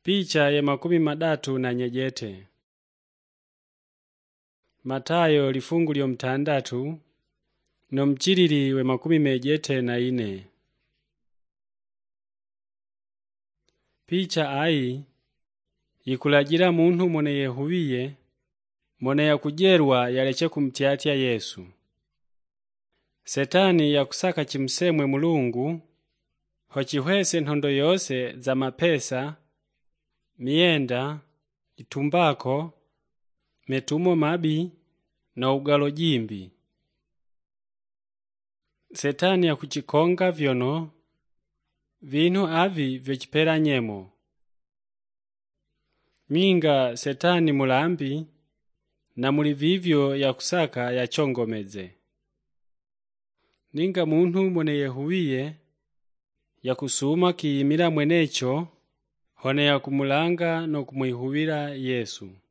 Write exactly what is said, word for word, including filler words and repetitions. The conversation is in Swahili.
Picha ya makumi madatu na nyejete. Matayo lifungu lyo mtandatu no mchilili we makumi mejete na ine. Picha ai ikulajila muntu mone yehuwiye mone ya kujerwa yaleche kumtiatia Yesu. Setani ya kusaka chimsemwe Mulungu hochihwese ntondo yose za mapesa, mienda, itumbako, metumo mabi na ugalo jimbi. Setani ya kuchikonga vyono vinu avi vyochipera nyemo. Minga setani mulambi na muli vivyo ya kusaka ya chongomeze. Ninga muntu mone yehuwiye ya kusuma kiyimila mwenecho hone ya kumulanga no kumuihuwila Yesu.